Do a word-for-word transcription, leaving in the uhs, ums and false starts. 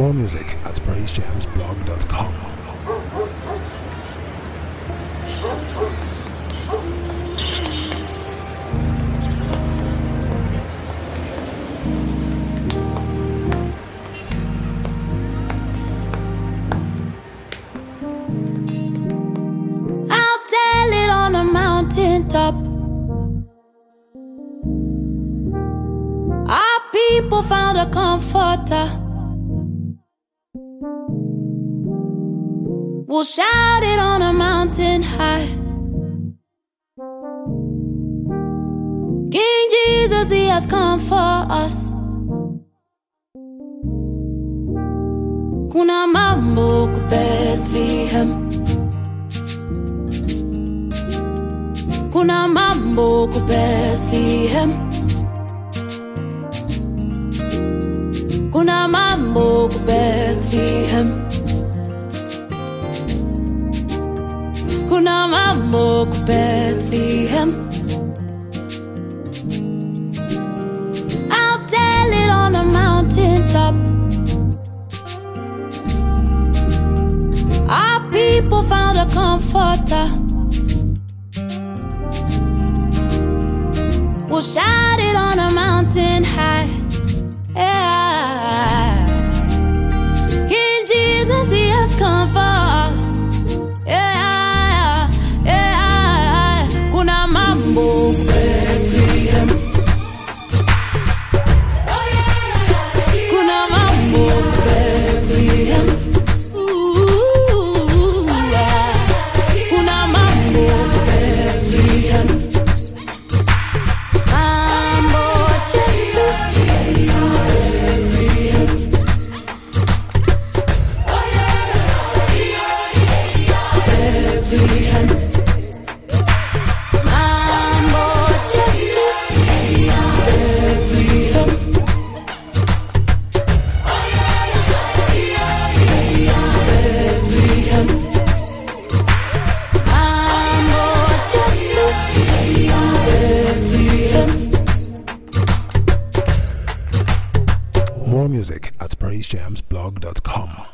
More music at praise jams blog dot com. I'll tell it on a mountaintop. Our people found a comforter. We'll shout it on a mountain high. King Jesus, he has come for us. Kuna mambo ku Bethlehem. Kuna mambo ku Bethlehem. Kuna mambo ku Bethlehem. Kuna mambo ku Bethlehem. I'll tell it on a mountaintop. Our people found a comforter. We'll shout it on a mountain high. Yeah. King Jesus, he has come for us. Yeah, yeah. Kuna mambo ku Bethlehem. Kuna mambo ku Bethlehem. Ooh, yeah. Kuna mambo ku Bethlehem. Mambo Jesu. Bethlehem. Mambo Jesu. Bethlehem. Bethlehem. Mambo Jesu. Bethlehem. More music at praise jams blog dot com.